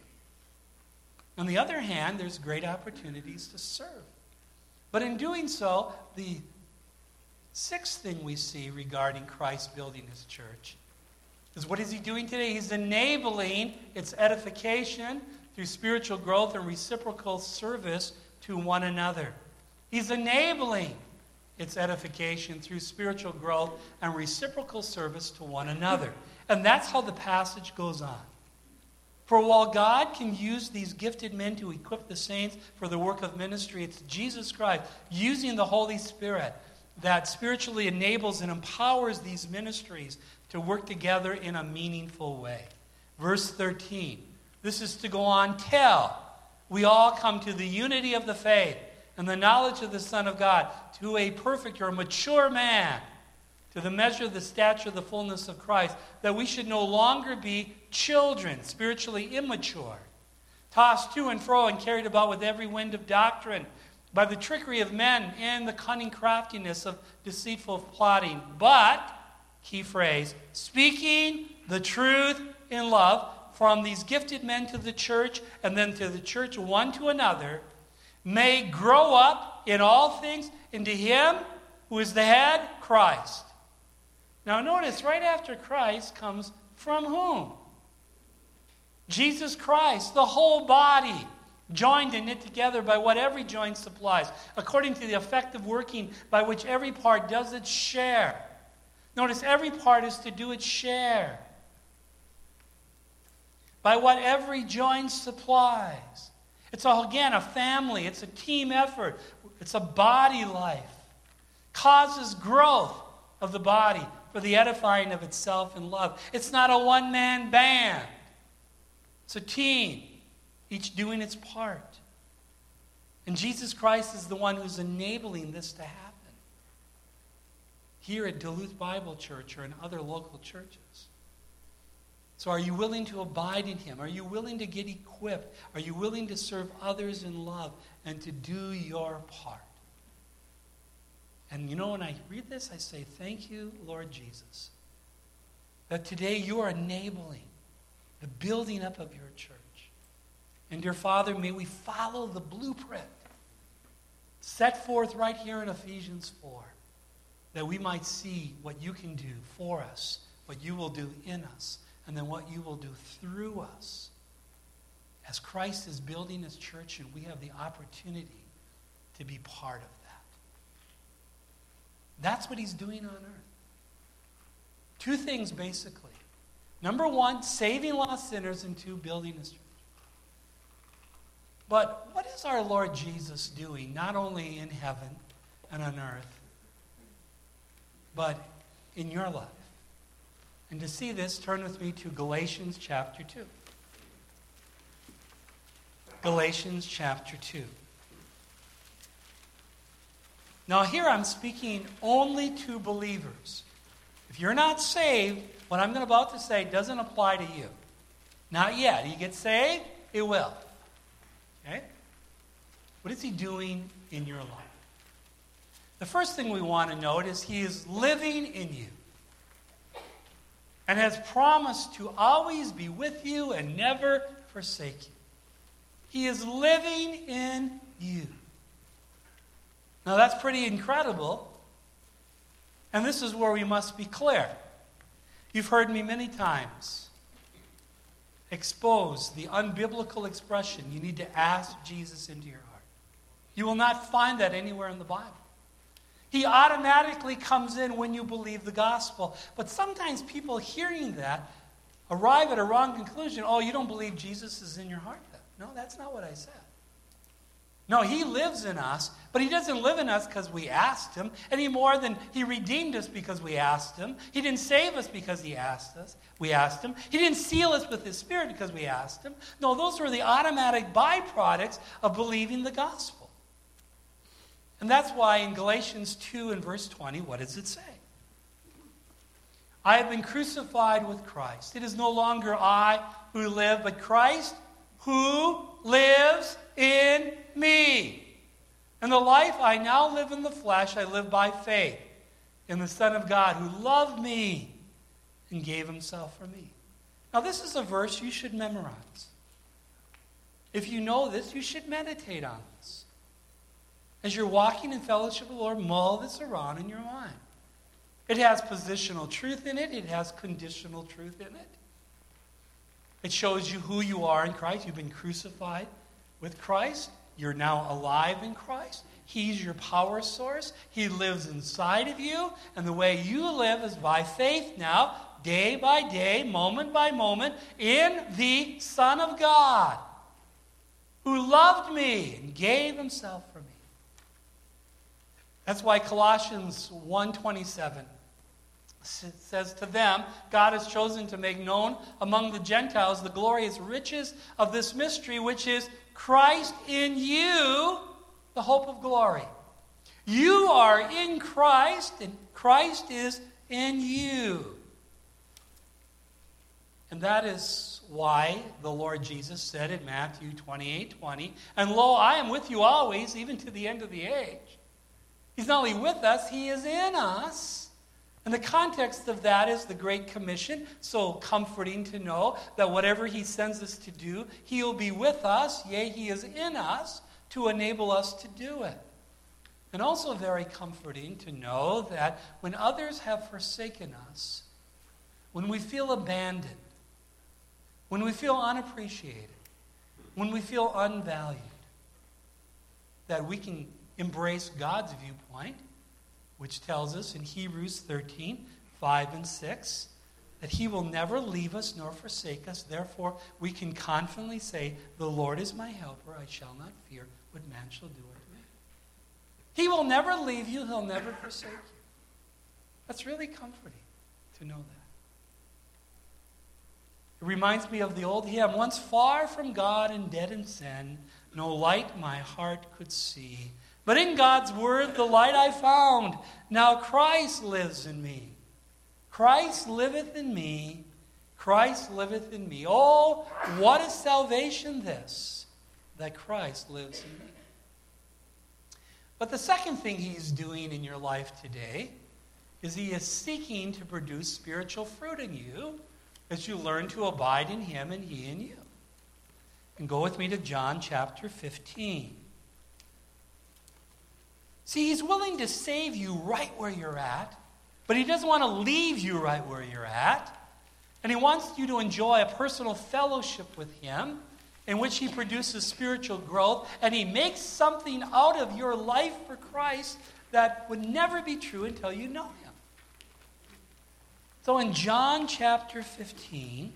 On the other hand, there's great opportunities to serve. But in doing so, the sixth thing we see regarding Christ building his church is, what is he doing today? He's enabling its edification through spiritual growth and reciprocal service to one another. He's enabling its edification through spiritual growth and reciprocal service to one another. And that's how the passage goes on. For while God can use these gifted men to equip the saints for the work of ministry, it's Jesus Christ using the Holy Spirit that spiritually enables and empowers these ministries to work together in a meaningful way. Verse 13, this is to go on till we all come to the unity of the faith and the knowledge of the Son of God, to a perfect or mature man, to the measure of the stature of the fullness of Christ, that we should no longer be children, spiritually immature, tossed to and fro and carried about with every wind of doctrine, by the trickery of men and the cunning craftiness of deceitful plotting. But, key phrase, speaking the truth in love, from these gifted men to the church, and then to the church one to another, may grow up in all things into him who is the head, Christ. Now notice, right after Christ comes from whom? Jesus Christ, the whole body, joined and knit together by what every joint supplies, according to the effective working by which every part does its share. Notice, every part is to do its share. By what every joint supplies. It's, again, a family. It's a team effort. It's a body life. Causes growth of the body for the edifying of itself in love. It's not a one-man band. It's a team, each doing its part. And Jesus Christ is the one who's enabling this to happen. here at Duluth Bible Church or in other local churches. So are you willing to abide in him? Are you willing to get equipped? Are you willing to serve others in love and to do your part? And you know, when I read this, I say, thank you, Lord Jesus, that today you are enabling the building up of your church. And dear Father, may we follow the blueprint set forth right here in Ephesians 4, that we might see what you can do for us, what you will do in us, and then what you will do through us. As Christ is building his church and we have the opportunity to be part of that. That's what he's doing on earth. Two things basically. Number one, saving lost sinners, and two, building his church. But what is our Lord Jesus doing, not only in heaven and on earth, but in your life? And to see this, turn with me to Galatians chapter 2. Galatians chapter 2. Now here I'm speaking only to believers. If you're not saved, what I'm about to say doesn't apply to you. Not yet. You get saved, it will. Okay? What is he doing in your life? The first thing we want to note is he is living in you and has promised to always be with you and never forsake you. He is living in you. Now that's pretty incredible. And this is where we must be clear. You've heard me many times expose the unbiblical expression, you need to ask Jesus into your heart. You will not find that anywhere in the Bible. He automatically comes in when you believe the gospel. But sometimes people hearing that arrive at a wrong conclusion. Oh, you don't believe Jesus is in your heart then? No, that's not what I said. No, he lives in us, but he doesn't live in us because we asked him any more than he redeemed us because we asked him. He didn't save us because we asked him. He didn't seal us with his Spirit because we asked him. No, those were the automatic byproducts of believing the gospel. And that's why in Galatians 2 and verse 20, what does it say? I have been crucified with Christ. It is no longer I who live, but Christ who lives in me. And the life I now live in the flesh, I live by faith in the Son of God who loved me and gave himself for me. Now this is a verse you should memorize. If you know this, you should meditate on this. As you're walking in fellowship with the Lord, mull this around in your mind. It has positional truth in it. It has conditional truth in it. It shows you who you are in Christ. You've been crucified with Christ. You're now alive in Christ. He's your power source. He lives inside of you. And the way you live is by faith now, day by day, moment by moment, in the Son of God, who loved me and gave himself for me. That's why Colossians 1:27 says to them, God has chosen to make known among the Gentiles the glorious riches of this mystery, which is Christ in you, the hope of glory. You are in Christ, and Christ is in you. And that is why the Lord Jesus said in Matthew 28:20, and lo, I am with you always, even to the end of the age. He's not only with us, he is in us. And the context of that is the Great Commission. So comforting to know that whatever he sends us to do, he will be with us. Yea, he is in us to enable us to do it. And also very comforting to know that when others have forsaken us, when we feel abandoned, when we feel unappreciated, when we feel unvalued, that we can embrace God's viewpoint, which tells us in Hebrews 13:5 and 6, that he will never leave us nor forsake us. Therefore, we can confidently say, the Lord is my helper. I shall not fear what man shall do unto me. He will never leave you. He'll never forsake you. That's really comforting to know that. It reminds me of the old hymn, once far from God and dead in sin, no light my heart could see. But in God's word, the light I found. Now Christ lives in me. Christ liveth in me. Christ liveth in me. Oh, what is salvation this, that Christ lives in me. But the second thing he's doing in your life today is he is seeking to produce spiritual fruit in you as you learn to abide in him and he in you. And go with me to John chapter 15. See, he's willing to save you right where you're at, but he doesn't want to leave you right where you're at. And he wants you to enjoy a personal fellowship with him in which he produces spiritual growth, and he makes something out of your life for Christ that would never be true until you know him. So in John chapter 15,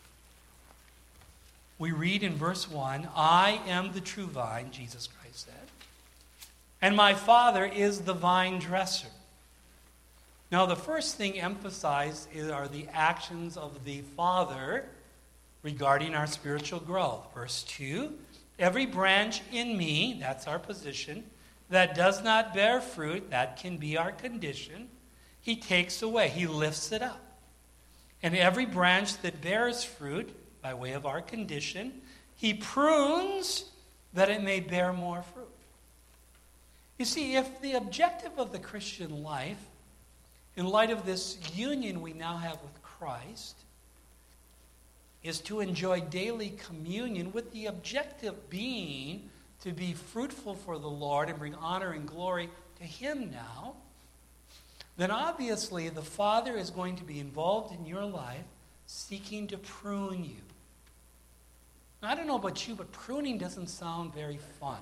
we read in verse 1, I am the true vine, Jesus Christ said, and my Father is the vine dresser. Now, the first thing emphasized are the actions of the Father regarding our spiritual growth. Verse 2, every branch in me, that's our position, that does not bear fruit, that can be our condition, he takes away, he lifts it up. And every branch that bears fruit, by way of our condition, he prunes that it may bear more fruit. You see, if the objective of the Christian life, in light of this union we now have with Christ, is to enjoy daily communion with the objective being to be fruitful for the Lord and bring honor and glory to him now, then obviously the Father is going to be involved in your life seeking to prune you. Now, I don't know about you, but pruning doesn't sound very fun.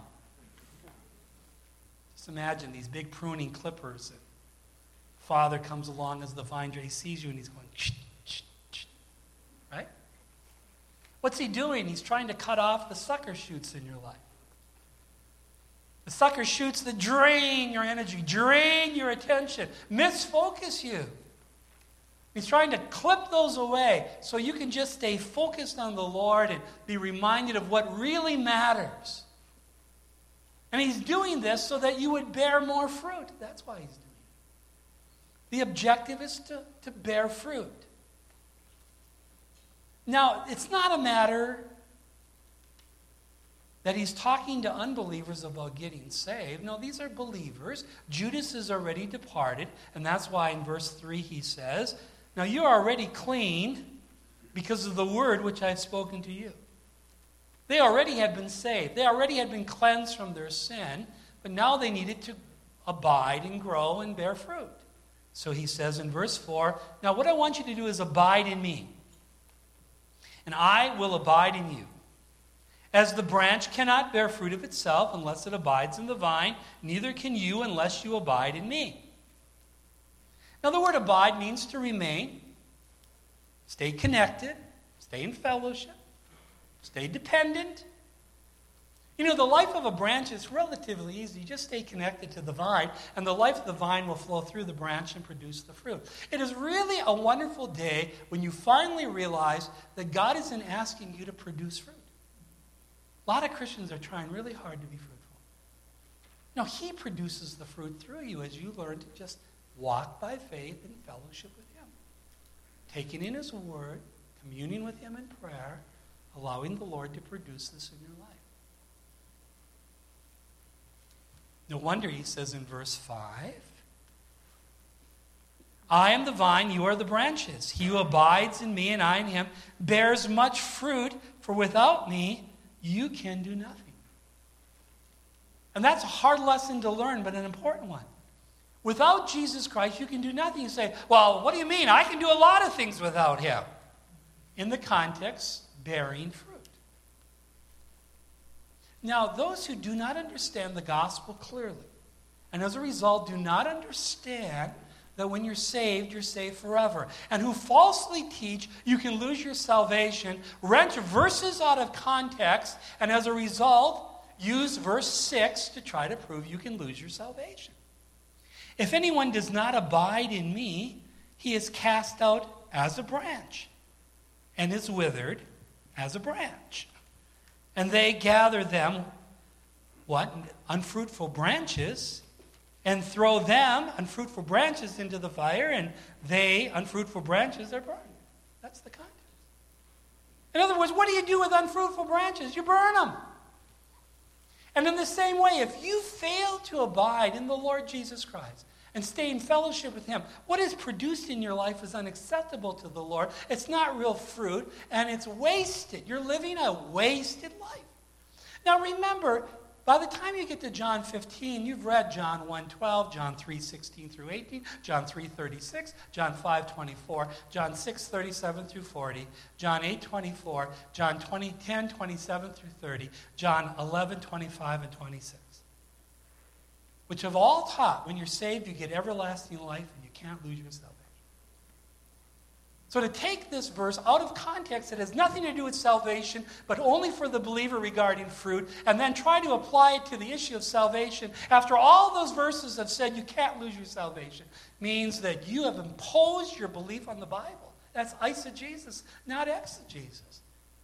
Just imagine these big pruning clippers. And Father comes along as the vine dresser. He sees you and he's going, shh, shh, shh. Right? What's he doing? He's trying to cut off the sucker shoots in your life. The sucker shoots that drain your energy, drain your attention, misfocus you. He's trying to clip those away so you can just stay focused on the Lord and be reminded of what really matters. And he's doing this so that you would bear more fruit. That's why he's doing it. The objective is to bear fruit. Now, it's not a matter that he's talking to unbelievers about getting saved. No, these are believers. Judas is already departed, and that's why in verse 3 he says, now you are already clean because of the word which I have spoken to you. They already had been saved. They already had been cleansed from their sin, but now they needed to abide and grow and bear fruit. So he says in verse 4, now what I want you to do is abide in me, and I will abide in you. As the branch cannot bear fruit of itself unless it abides in the vine, neither can you unless you abide in me. Now the word abide means to remain, stay connected, stay in fellowship, stay dependent. You know, the life of a branch is relatively easy. Just stay connected to the vine, and the life of the vine will flow through the branch and produce the fruit. It is really a wonderful day when you finally realize that God isn't asking you to produce fruit. A lot of Christians are trying really hard to be fruitful. No, he produces the fruit through you as you learn to just walk by faith in fellowship with him. Taking in his word, communing with him in prayer, allowing the Lord to produce this in your life. No wonder he says in verse 5, I am the vine, you are the branches. He who abides in me and I in him bears much fruit, for without me you can do nothing. And that's a hard lesson to learn, but an important one. Without Jesus Christ, you can do nothing. You say, well, what do you mean? I can do a lot of things without him. In the context, bearing fruit. Now, those who do not understand the gospel clearly, and as a result do not understand that when you're saved forever, and who falsely teach you can lose your salvation, wrench verses out of context, and as a result, use verse 6 to try to prove you can lose your salvation. If anyone does not abide in me, he is cast out as a branch, and is withered as a branch. And they gather them what? Unfruitful branches, and throw them, unfruitful branches, into the fire, and they, unfruitful branches, are burned. That's the context. In other words, what do you do with unfruitful branches? You burn them. And in the same way, if you fail to abide in the Lord Jesus Christ and stay in fellowship with Him, what is produced in your life is unacceptable to the Lord. It's not real fruit, and it's wasted. You're living a wasted life. Now remember, by the time you get to John 15, you've read John 1:12, John 3:16 through 18, John 3:36, John 5:24, John 6:37 through 40, John 8:24, John 10:27 through 30, John 11:25 and 26. Which have all taught when you're saved, you get everlasting life and you can't lose your salvation. So to take this verse out of context, it has nothing to do with salvation, but only for the believer regarding fruit, and then try to apply it to the issue of salvation, after all those verses have said you can't lose your salvation, means that you have imposed your belief on the Bible. That's eisegesis, not exegesis.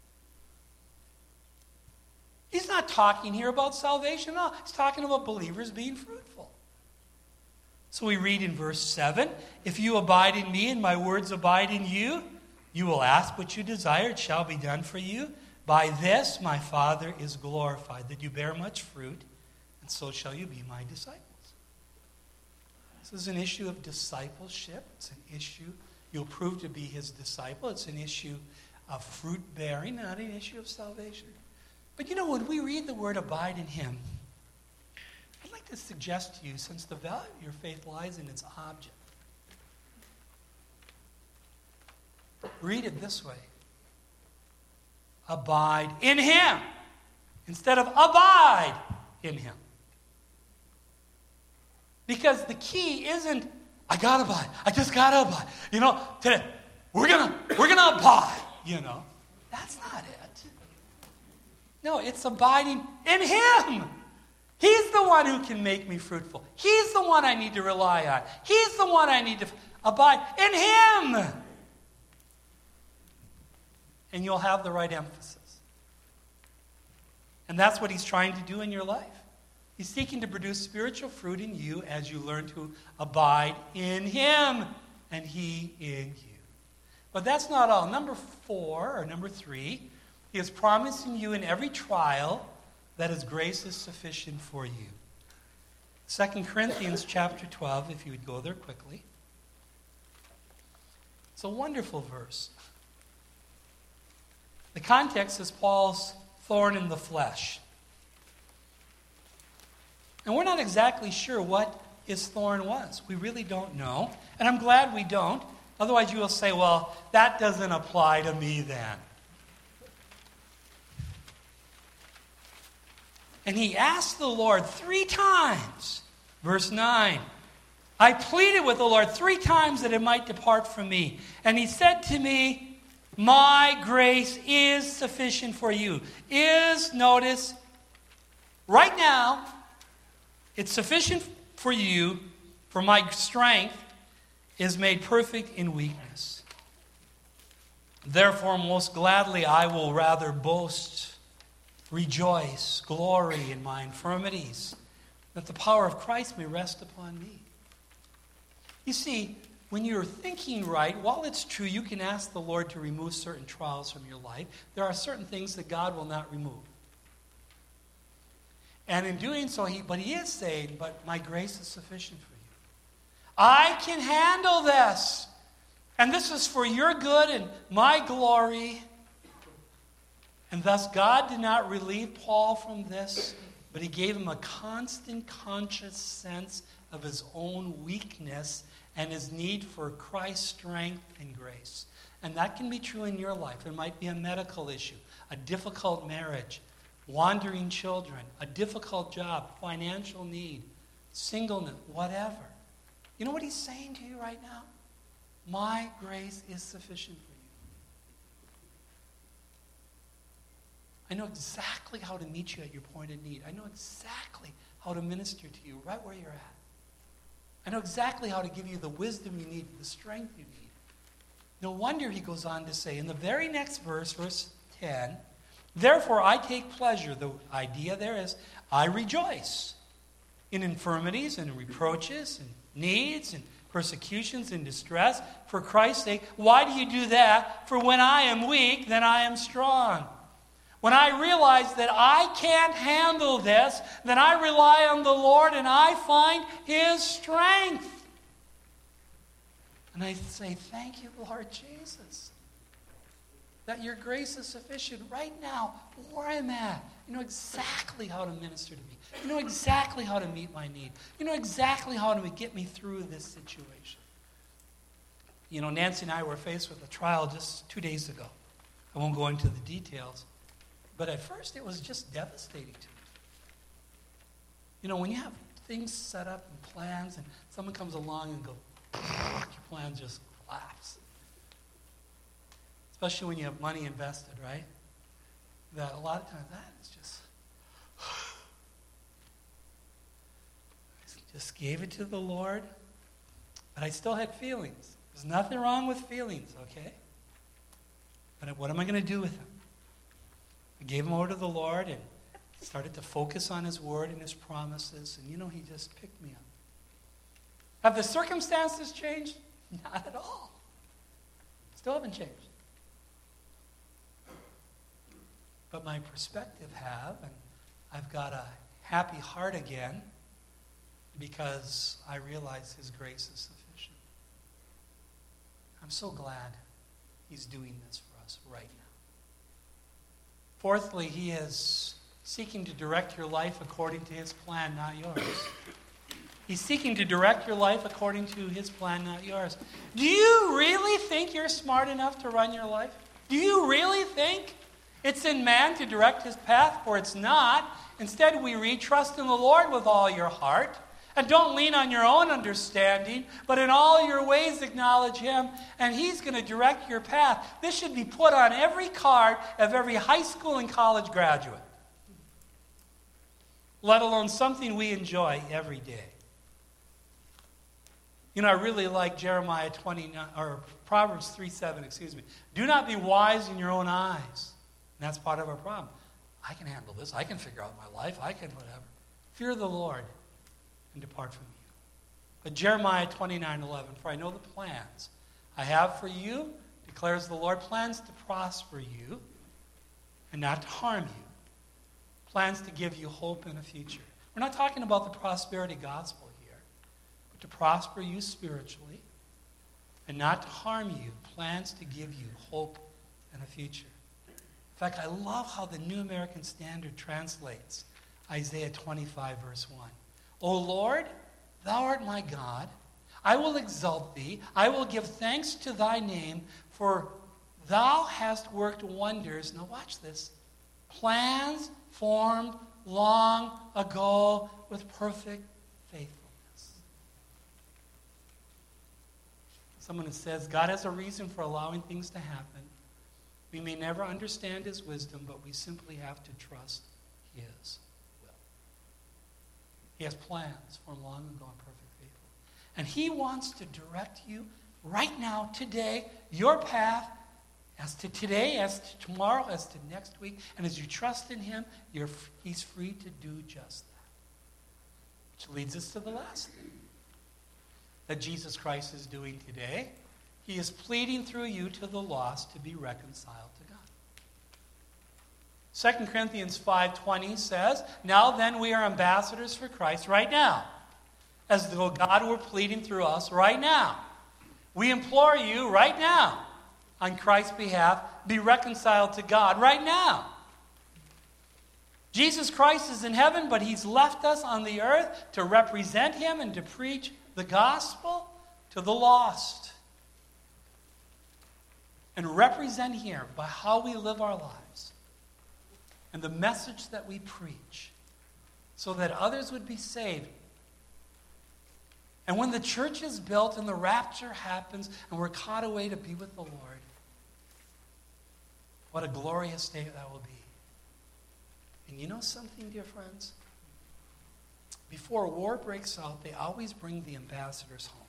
He's not talking here about salvation. No, he's talking about believers being fruitful. So we read in verse 7, if you abide in me and my words abide in you, you will ask what you desire, it shall be done for you. By this my Father is glorified, that you bear much fruit, and so shall you be my disciples. This is an issue of discipleship. It's an issue, you'll prove to be his disciple. It's an issue of fruit bearing, not an issue of salvation. But when we read the word abide in him, I'd like to suggest to you, since the value of your faith lies in its object, read it this way. Abide in him, instead of abide in him. Because the key isn't, I gotta abide, I just gotta abide. Today, we're gonna abide, That's not it. No, it's abiding in him. He's the one who can make me fruitful. He's the one I need to rely on. He's the one I need to abide in him. And you'll have the right emphasis. And that's what he's trying to do in your life. He's seeking to produce spiritual fruit in you as you learn to abide in him and he in you. But that's not all. Number 3, he is promising you in every trial that his grace is sufficient for you. 2 Corinthians chapter 12, if you would go there quickly. It's a wonderful verse. The context is Paul's thorn in the flesh. And we're not exactly sure what his thorn was. We really don't know. And I'm glad we don't. Otherwise you will say, well, that doesn't apply to me then. And he asked the Lord 3 times. Verse 9. I pleaded with the Lord 3 times that it might depart from me. And he said to me, my grace is sufficient for you. Notice, right now, it's sufficient for you, for my strength is made perfect in weakness. Therefore, most gladly I will rather boast, rejoice, glory in my infirmities, that the power of Christ may rest upon me. You see, when you're thinking right, while it's true you can ask the Lord to remove certain trials from your life, there are certain things that God will not remove. And in doing so, he is saying, but my grace is sufficient for you. I can handle this. And this is for your good and my glory. And thus God did not relieve Paul from this, but he gave him a constant conscious sense of his own weakness and his need for Christ's strength and grace. And that can be true in your life. There might be a medical issue, a difficult marriage, wandering children, a difficult job, financial need, singleness, whatever. You know what he's saying to you right now? My grace is sufficient for you. I know exactly how to meet you at your point of need. I know exactly how to minister to you right where you're at. I know exactly how to give you the wisdom you need, the strength you need. No wonder he goes on to say in the very next verse, verse 10, Therefore, I take pleasure. The idea there is, I rejoice in infirmities and reproaches and needs and persecutions and distress for Christ's sake. Why do you do that? For when I am weak, then I am strong. When I realize that I can't handle this, then I rely on the Lord and I find His strength. And I say, thank you, Lord Jesus, that your grace is sufficient right now where I'm at. You know exactly how to minister to me. You know exactly how to meet my need. You know exactly how to get me through this situation. You know, Nancy and I were faced with a trial just 2 days ago. I won't go into the details. But at first, it was just devastating to me. You know, when you have things set up and plans, and someone comes along and goes, your plans just collapse. Especially when you have money invested, right? That a lot of times that is just gave it to the Lord, but I still had feelings. There's nothing wrong with feelings, okay? But what am I going to do with them? I gave them over to the Lord and started to focus on His Word and His promises, and you know, He just picked me up. Have the circumstances changed? Not at all. Still haven't changed. But my perspective have, and I've got a happy heart again because I realize His grace is sufficient. I'm so glad He's doing this for us right now. Fourthly, He is seeking to direct your life according to His plan, not yours. He's seeking to direct your life according to His plan, not yours. Do you really think you're smart enough to run your life? Do you really think it's in man to direct his path? For it's not. Instead, we read, trust in the Lord with all your heart, and don't lean on your own understanding, but in all your ways acknowledge Him, and He's going to direct your path. This should be put on every card of every high school and college graduate, let alone something we enjoy every day. You know, I really like Jeremiah 29, or Proverbs 3:7, Do not be wise in your own eyes. And that's part of our problem. I can handle this. I can figure out my life. I can whatever. Fear the Lord and depart from evil. But Jeremiah 29:11, for I know the plans I have for you, declares the Lord, plans to prosper you and not to harm you. Plans to give you hope and a future. We're not talking about the prosperity gospel here, but to prosper you spiritually and not to harm you. Plans to give you hope and a future. In fact, I love how the New American Standard translates Isaiah 25, verse 1. O Lord, Thou art my God. I will exalt Thee. I will give thanks to Thy name, for Thou hast worked wonders. Now watch this. Plans formed long ago with perfect faithfulness. Someone says God has a reason for allowing things to happen. We may never understand His wisdom, but we simply have to trust His will. He has plans formed long ago and perfect faithfulness. And He wants to direct you right now, today, your path, as to today, as to tomorrow, as to next week. And as you trust in Him, He's free to do just that. Which leads us to the last thing that Jesus Christ is doing today. He is pleading through you to the lost to be reconciled to God. 2 Corinthians 5:20 says, now then we are ambassadors for Christ right now, as though God were pleading through us right now. We implore you right now, on Christ's behalf, be reconciled to God right now. Jesus Christ is in heaven, but He's left us on the earth to represent Him and to preach the gospel to the lost. And represent Him by how we live our lives and the message that we preach so that others would be saved. And when the church is built and the rapture happens and we're caught away to be with the Lord, what a glorious day that will be. And you know something, dear friends? Before war breaks out, they always bring the ambassadors home.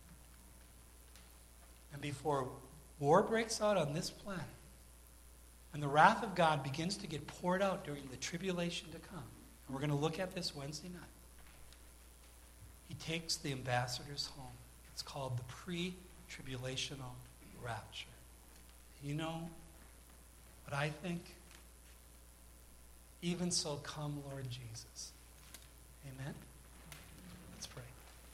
And before war breaks out on this planet, And the wrath of God begins to get poured out during the tribulation to come. And we're going to look at this Wednesday night. He takes the ambassadors home. It's called the pre-tribulational rapture. You know what I think? Even so, come, Lord Jesus. Amen? Let's pray.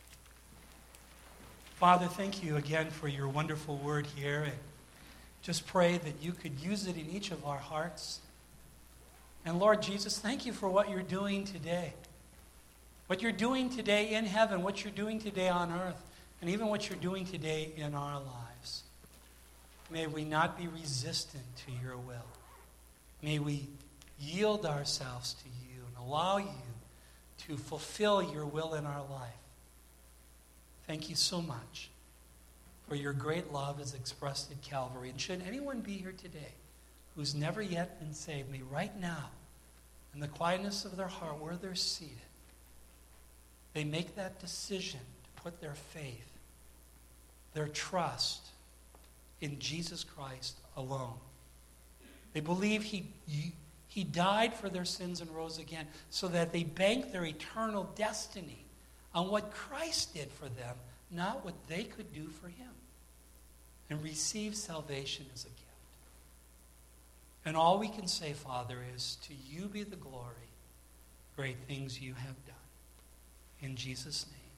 Father, thank you again for your wonderful word here. And just pray that you could use it in each of our hearts. And Lord Jesus, thank you for what you're doing today. What you're doing today in heaven, what you're doing today on earth, and even what you're doing today in our lives. May we not be resistant to your will. May we yield ourselves to you and allow you to fulfill your will in our life. Thank you so much for your great love as expressed at Calvary. And should anyone be here today who's never yet been saved, may right now, in the quietness of their heart where they're seated, they make that decision to put their faith, their trust in Jesus Christ alone. They believe he died for their sins and rose again so that they bank their eternal destiny on what Christ did for them, not what they could do for him, and receive salvation as a gift. And all we can say, Father, is to you be the glory, great things you have done. In Jesus' name.